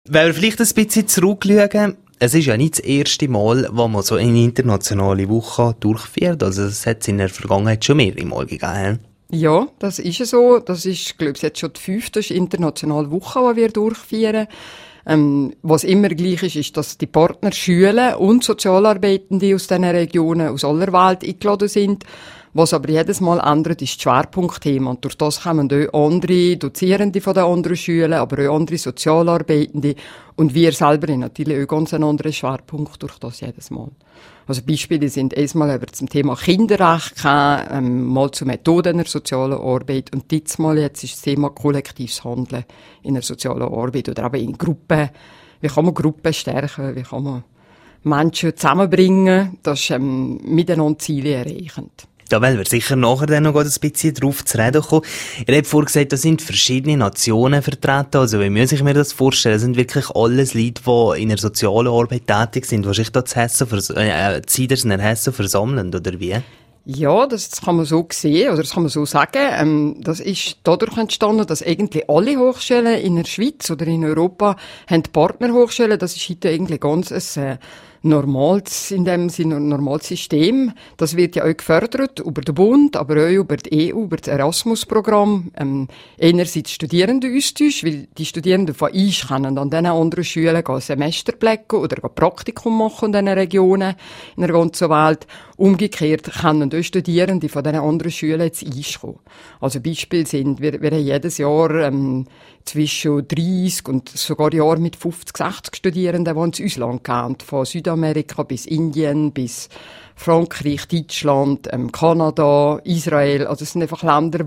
Wenn wir vielleicht ein bisschen zurückschauen, es ist ja nicht das erste Mal, wo man so eine internationale Woche durchführt. Also es hat es in der Vergangenheit schon mehrere Mal gegeben. Ja, das ist so. Das ist, glaube ich, jetzt schon die 5. internationale Woche, die wir durchführen. Was immer gleich ist, dass die Partner, Schulen und Sozialarbeitende aus diesen Regionen, aus aller Welt eingeladen sind. Was aber jedes Mal ändert, ist das Schwerpunktthema. Und durch das kommen auch andere Dozierende von den anderen Schulen, aber auch andere Sozialarbeitende. Und wir selber haben natürlich auch ganz einen anderen Schwerpunkt durch das jedes Mal. Also Beispiele sind erstmal über zum Thema Kinderrecht, mal zu Methoden in der sozialen Arbeit und diesmal jetzt ist das Thema kollektives Handeln in der sozialen Arbeit oder eben in Gruppen. Wie kann man Gruppen stärken? Wie kann man Menschen zusammenbringen? Das ist miteinander Ziele erreichend. Da wollen wir sicher nachher dann noch ein bisschen drauf zu reden kommen. Ihr habt vorhin gesagt, da sind verschiedene Nationen vertreten. Also wie muss ich mir das vorstellen? Das sind wirklich alles Leute, die in der sozialen Arbeit tätig sind, die sich da zu Hessen versammeln, oder wie? Ja, das kann man so sehen, oder das kann man so sagen. Das ist dadurch entstanden, dass eigentlich alle Hochschulen in der Schweiz oder in Europa haben Partnerhochschulen. Das ist heute eigentlich ganz ein normales, in dem Sinne ein normales System. Das wird ja auch gefördert über den Bund, aber auch über die EU, über das Erasmus-Programm. Einerseits Studierendenaustausch, weil die Studierenden von uns können an diesen anderen Schulen gehen Semesterplätze oder gehen Praktikum machen in diesen Regionen in der ganzen Welt. Umgekehrt können auch Studierende von diesen anderen Schulen jetzt einkommen. Also Beispiele sind, wir haben jedes Jahr zwischen 30 und sogar Jahr mit 50, 60 Studierenden, die ins Ausland gehen. Von Südamerika bis Indien, bis Frankreich, Deutschland, Kanada, Israel. Also es sind einfach Länder,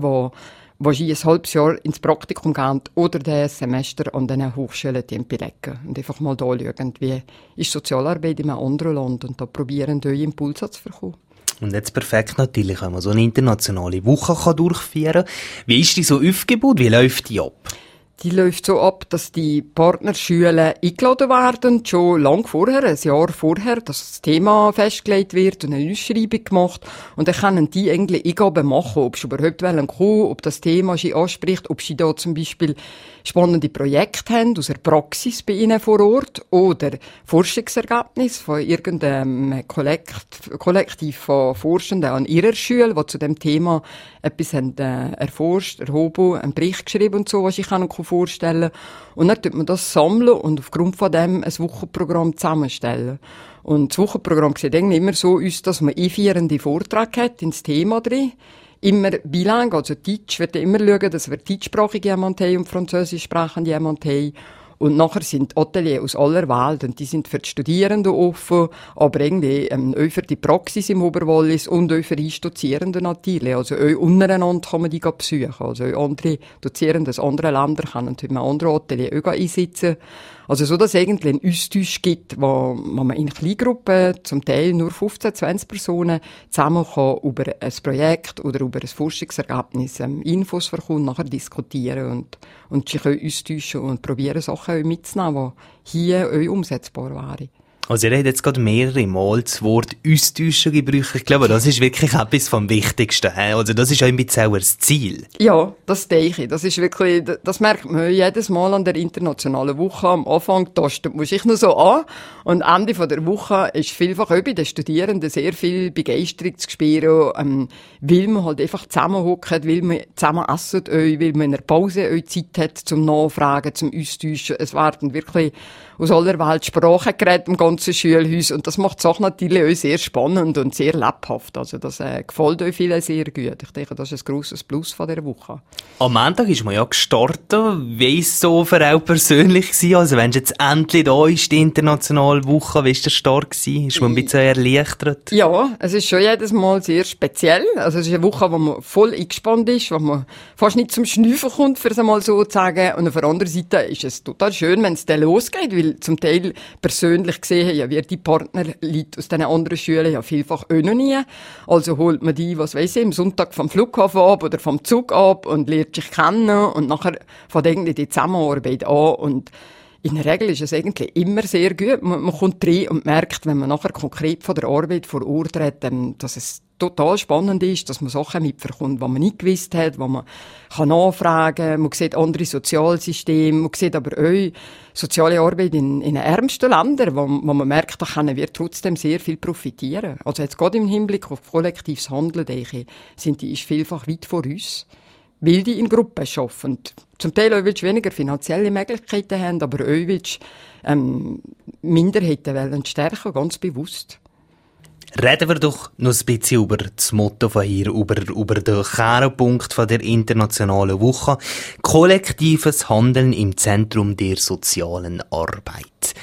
die ein halbes Jahr ins Praktikum gehen oder das Semester an diesen Hochschulen belegen. Und einfach mal da schauen, wie ist Sozialarbeit in einem anderen Land und da probieren, neue Impulse zu bekommen. Und jetzt perfekt natürlich, wenn man so eine internationale Woche durchführen kann. Wie ist die so aufgebaut? Wie läuft die ab? Die läuft so ab, dass die Partnerschulen eingeladen werden, schon lang vorher, ein Jahr vorher, dass das Thema festgelegt wird und eine Ausschreibung gemacht. Und dann können die eigentlich Eingaben machen, ob sie überhaupt kommen wollen, ob das Thema sie anspricht, ob sie da zum Beispiel spannende Projekte haben aus der Praxis bei ihnen vor Ort oder Forschungsergebnisse von irgendeinem Kollektiv von Forschenden an ihrer Schule, die zu dem Thema etwas haben, erforscht, erhoben, einen Bericht geschrieben und so, was ich vorstellen. Und dann tut man das sammeln und aufgrund von dem ein Wochenprogramm zusammenstellen. Und das Wochenprogramm sieht eigentlich immer so aus, dass man einführende Vorträge hat ins Thema drin. Immer bilingue, also Deutsch, wird immer schauen, dass wir deutschsprachig jemand haben und französisch sprechend jemand haben. Und nachher sind Ateliers aus aller Welt und die sind für die Studierenden offen, aber irgendwie auch für die Praxis im Oberwallis und auch für uns Dozierende natürlich. Also auch untereinander kann man die besuchen. Also auch andere Dozierende aus anderen Ländern können in einem anderen Atelier auch einsitzen. Also so, dass es eigentlich einen Austausch gibt, wo man in Kleingruppen, zum Teil nur 15, 20 Personen, zusammen kann über ein Projekt oder über ein Forschungsergebnis Infos bekommen, nachher diskutieren und sich auch austauschen und probieren, Sachen auch mitzunehmen, die hier auch umsetzbar wären. Also ihr habt jetzt gerade mehrere Mal das Wort «austauschen» gebraucht. Ich glaube, das ist wirklich etwas vom Wichtigsten. Also das ist auch ein bisschen auch das Ziel. Ja, das denke ich. Das ist wirklich, das merkt man jedes Mal an der internationalen Woche. Am Anfang tastet man sich noch so an. Und Ende von der Woche ist vielfach auch bei den Studierenden sehr viel Begeisterung zu spüren, weil man halt einfach zusammenhockt, weil man zusammen essen, weil man in der Pause Zeit hat zum Nachfragen, zum Austauschen. Es werden wirklich aus aller Welt Sprachen geredet im ganzen Schulhaus und das macht die Sache natürlich auch sehr spannend und sehr lebhaft. Also das gefällt euch vielen sehr gut. Ich denke, das ist ein grosses Plus von dieser Woche. Am Montag ist man ja gestartet. Wie war es so für auch persönlich gewesen? Also wenn jetzt endlich da ist, die internationale Woche, wie war der Start gewesen? Ist man ein bisschen erleichtert? Ja, es ist schon jedes Mal sehr speziell. Also es ist eine Woche, wo man voll eingespannt ist, wo man fast nicht zum Schnüffeln kommt, für es einmal so zu sagen. Und auf der anderen Seite ist es total schön, wenn es dann losgeht, weil zum Teil persönlich gesehen, ja, wir die Partnerleute aus diesen anderen Schulen ja vielfach auch noch nie. Also holt man die, was weiss ich, am Sonntag vom Flughafen ab oder vom Zug ab und lernt sich kennen und nachher fängt irgendwie die Zusammenarbeit an und in der Regel ist es eigentlich immer sehr gut. Man kommt rein und merkt, wenn man nachher konkret von der Arbeit vor Ort redet, dass es total spannend ist, dass man Sachen mitbekommt, die man nicht gewusst hat, wo man kann nachfragen, man sieht andere Sozialsysteme, man sieht aber auch soziale Arbeit in den ärmsten Ländern, wo man merkt, da können wir trotzdem sehr viel profitieren. Also jetzt gerade im Hinblick auf kollektives Handeln, denke ich, ist vielfach weit vor uns, weil die in Gruppen arbeiten. Zum Teil auch, weil sie weniger finanzielle Möglichkeiten haben, aber auch, weil sie Minderheiten wollen stärken, ganz bewusst. Reden wir doch noch ein bisschen über das Motto von hier, über den Kernpunkt von der internationalen Woche. Kollektives Handeln im Zentrum der sozialen Arbeit.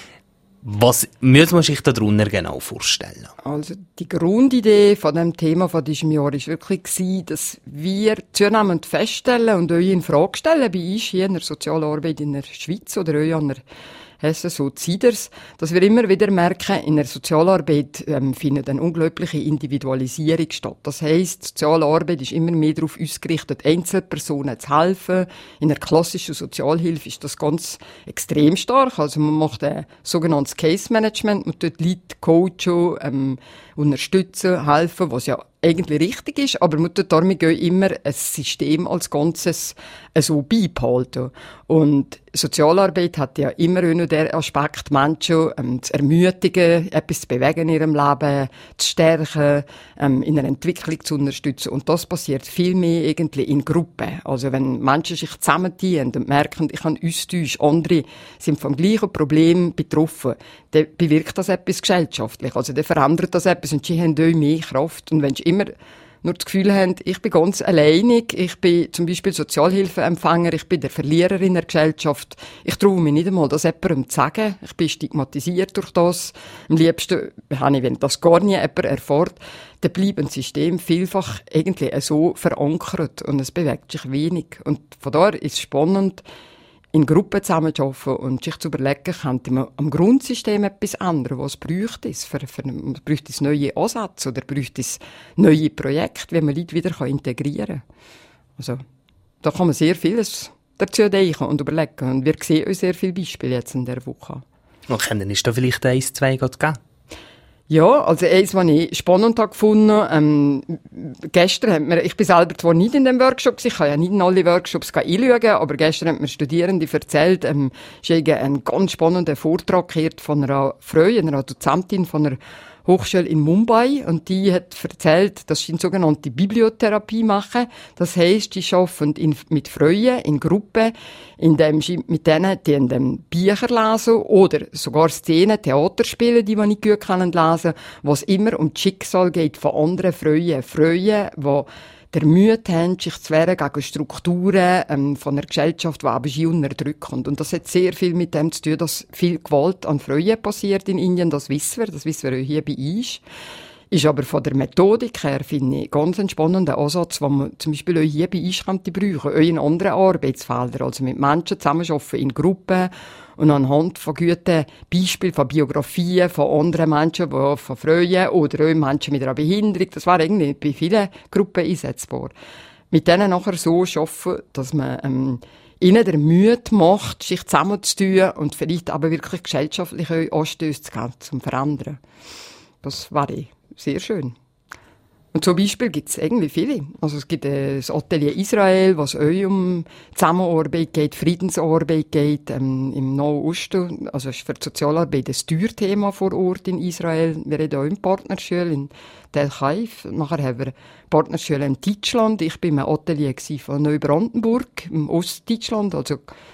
Was muss man sich darunter genau vorstellen? Also, die Grundidee von dem Thema von diesem Jahr war wirklich, dass wir zunehmend feststellen und euch in Frage stellen, bei uns hier in der sozialen Arbeit in der Schweiz oder euch an der Hessen so Ziders, dass wir immer wieder merken, in der Sozialarbeit findet eine unglaubliche Individualisierung statt. Das heisst, Sozialarbeit ist immer mehr darauf ausgerichtet, Einzelpersonen zu helfen. In der klassischen Sozialhilfe ist das ganz extrem stark. Also man macht ein sogenanntes Case Management, man tut Leute coachen, unterstützen, helfen, was ja eigentlich richtig ist, aber man tut damit immer ein System als Ganzes so beibehalten. Und Sozialarbeit hat ja immer noch den Aspekt, Menschen zu ermutigen, etwas zu bewegen in ihrem Leben, zu stärken, in einer Entwicklung zu unterstützen. Und das passiert viel mehr irgendwie in Gruppen. Also wenn Menschen sich zusammentun und merken, ich habe Austausch, andere sind vom gleichen Problem betroffen, dann bewirkt das etwas gesellschaftlich. Also dann verändert das etwas und sie haben auch mehr Kraft. Und wenn sie immer nur das Gefühl haben, ich bin ganz alleinig, ich bin zum Beispiel Sozialhilfeempfänger, ich bin der Verlierer in der Gesellschaft, ich traue mich nicht einmal, das jemandem zu sagen, ich bin stigmatisiert durch das, am liebsten habe ich, wenn das gar nie jemand erfährt, dann bleibt ein System vielfach irgendwie so verankert und es bewegt sich wenig. Und von daher ist es spannend, in Gruppen zusammenzuarbeiten und sich zu überlegen, könnte man am Grundsystem etwas ändern, was bräuchte es? Bräuchte es neue Ansätze oder bräuchte es neue Projekte, wie man Leute wieder integrieren kann? Also, da kann man sehr vieles dazu denken und überlegen. Und wir sehen auch sehr viele Beispiele jetzt in dieser Woche. Okay, ist da vielleicht 1, 2 gegeben? Ja, also eins, was ich spannend habe gefunden, gestern hat mir, ich bin selber zwar nicht in dem Workshop, ich kann ja nicht in alle Workshops einschauen, aber gestern hat mir Studierende erzählt, ich habe einen ganz spannenden Vortrag gehört von einer Frau, einer Dozentin von einer Hochschule in Mumbai, und die hat erzählt, dass sie eine sogenannte Bibliotherapie machen. Das heisst, sie arbeiten mit Freuen in Gruppen, indem sie mit denen die Bücher lesen oder sogar Szenen, Theater spielen, die man nicht gut lesen können, was immer um das Schicksal geht von anderen Freuen, die der Mühe haben, sich zu wehren gegen Strukturen von einer Gesellschaft, die eben sie unterdrücken. Und das hat sehr viel mit dem zu tun, dass viel Gewalt an Frauen passiert in Indien. Das wissen wir auch hier bei uns. Ist aber von der Methodik her, finde ich, ganz ein spannender Ansatz, den man zum Beispiel auch hier bei uns könnte brauchen, auch in anderen Arbeitsfeldern. Also mit Menschen zusammenarbeiten in Gruppen und anhand von guten Beispielen, von Biografien von anderen Menschen, von Frauen oder auch Menschen mit einer Behinderung. Das war irgendwie bei vielen Gruppen einsetzbar. Mit denen nachher so arbeiten, dass man ihnen den Mut macht, sich zusammenzutun und vielleicht aber wirklich gesellschaftliche Anstöße zu geben, zum Verändern. Das wäre sehr schön. Und zum Beispiel gibt es eigentlich viele. Also es gibt das Atelier Israel, was auch um Zusammenarbeit geht, Friedensarbeit geht, im Nahen Osten. Also es ist für die Sozialarbeit ein Steuerthema vor Ort in Israel. Wir reden auch in Partnerschule in Tel Aviv. Nachher haben wir Partnerschule in Deutschland. Ich bin im Atelier von Neubrandenburg, im Ostdeutschland, also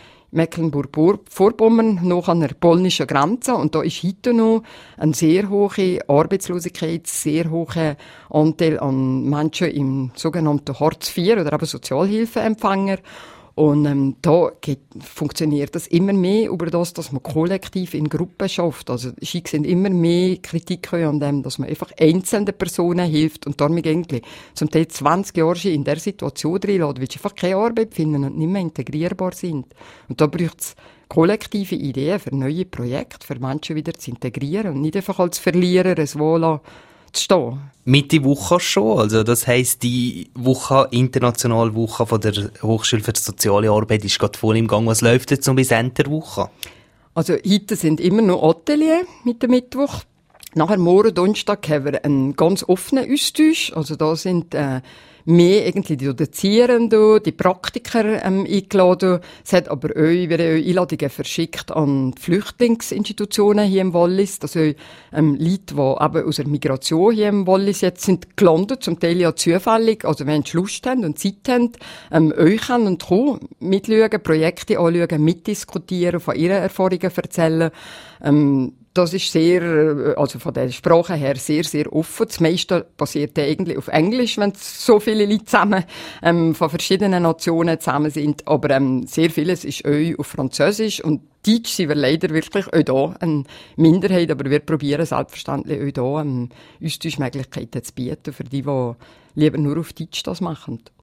Mecklenburg-Vorpommern, noch an der polnischen Grenze. Und da ist heute noch eine sehr hohe Arbeitslosigkeit, sehr hoher Anteil an Menschen im sogenannten Hartz IV oder eben Sozialhilfeempfänger. Und funktioniert das immer mehr über das, dass man kollektiv in Gruppen schafft. Also ich sehe immer mehr Kritik an dem, dass man einfach einzelnen Personen hilft und damit eigentlich zum Teil 20 Jahre in der Situation drin lässt, weil sie einfach keine Arbeit finden und nicht mehr integrierbar sind. Und da braucht es kollektive Ideen für neue Projekte, für Menschen wieder zu integrieren und nicht einfach als Verlierer ein Wohl zu stehen. Mitte Woche schon, also das heisst, die Woche, internationale Woche von der Hochschule für soziale Arbeit ist gerade voll im Gang. Was läuft jetzt noch bis Ende der Woche? Also heute sind immer noch Atelier mit dem Mittwoch. Nachher morgen Donnerstag haben wir einen ganz offenen Austausch. Also da sind mehr irgendwie die Dozierenden, die Praktiker eingeladen. Es hat aber wir haben Einladungen verschickt an die Flüchtlingsinstitutionen hier im Wallis. Das sind Leute, die eben aus der Migration hier im Wallis jetzt sind gelandet, zum Teil ja zufällig. Also wenn sie Lust haben und Zeit haben, euch können und kommen, mitschauen, Projekte anschauen, mitdiskutieren, von ihren Erfahrungen erzählen. Das ist sehr, also von der Sprache her sehr, sehr offen. Das meiste passiert eigentlich auf Englisch, wenn so viele Leute zusammen von verschiedenen Nationen zusammen sind. Aber sehr vieles ist auch auf Französisch. Und Deutsch sind wir leider wirklich auch da eine Minderheit. Aber wir probieren selbstverständlich auch da Austauschmöglichkeiten zu bieten für die lieber nur auf Deutsch das machen.